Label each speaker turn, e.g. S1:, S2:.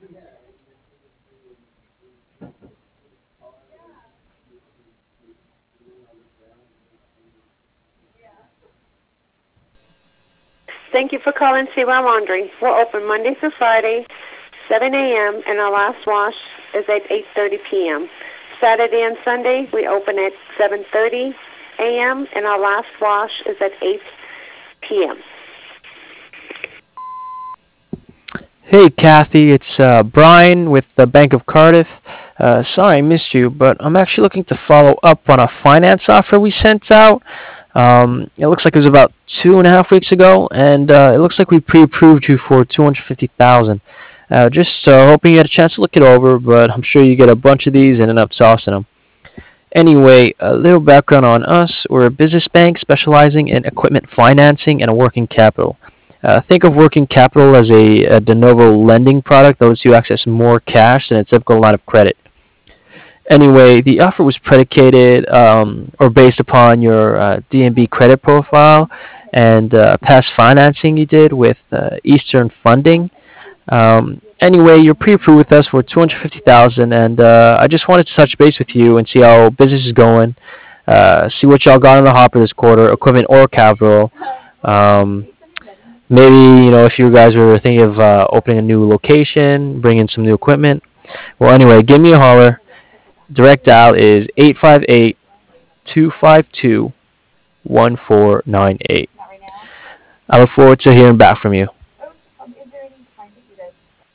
S1: Thank you for calling Seawell Laundry. We're open Monday through Friday, 7 a.m., and our last wash is at 8:30 p.m. Saturday and Sunday, we open at 7:30 a.m., and our last wash is at 8 p.m.
S2: Hey, Kathy, it's Brian with the Bank of Cardiff. Sorry I missed you, but I'm actually looking to follow up on a finance offer we sent out. It looks like it was about 2.5 weeks ago, and it looks like we pre-approved you for 250,000. Just hoping you had a chance to look it over, but I'm sure you get a bunch of these and end up tossing them. Anyway, a little background on us. We're a business bank specializing in equipment financing and working capital. Think of working capital as a de novo lending product that lets you access more cash than a typical line of credit. Anyway, the offer was predicated or based upon your DNB credit profile and past financing you did with Eastern Funding. Anyway, you're pre-approved with us for 250,000, and I just wanted to touch base with you and see how business is going. See what y'all got in the hopper this quarter, equipment or capital. Um, Maybe if you guys were thinking of opening a new location, bringing some new equipment. Well, anyway, give me a holler. Direct dial is 858-252-1498. I look forward to hearing back from you.